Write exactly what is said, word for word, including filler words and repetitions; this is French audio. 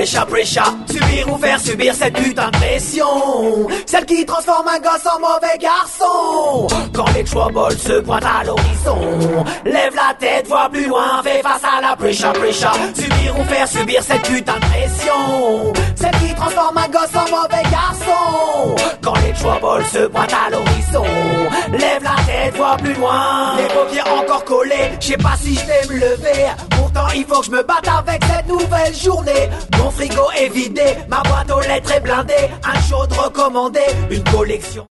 pressure, pressure. Subir ou faire subir cette putain de pression, celle qui transforme un gosse en mauvais garçon. Quand les troubles se pointent à l'horizon, lève la tête, vois plus loin, fais face à la pressure, pressure. Subir ou faire subir cette putain de pression, celle qui transforme un gosse en mauvais garçon. Quand les troubles se pointent à l'horizon, lève la tête, vois plus loin. Les paupières encore collées, je sais pas si je vais me lever. Pourtant il faut que je me batte avec cette nouvelle journée. Mon frigo est vidé, ma boîte aux lettres est blindée. Un chaud recommandé, une collection.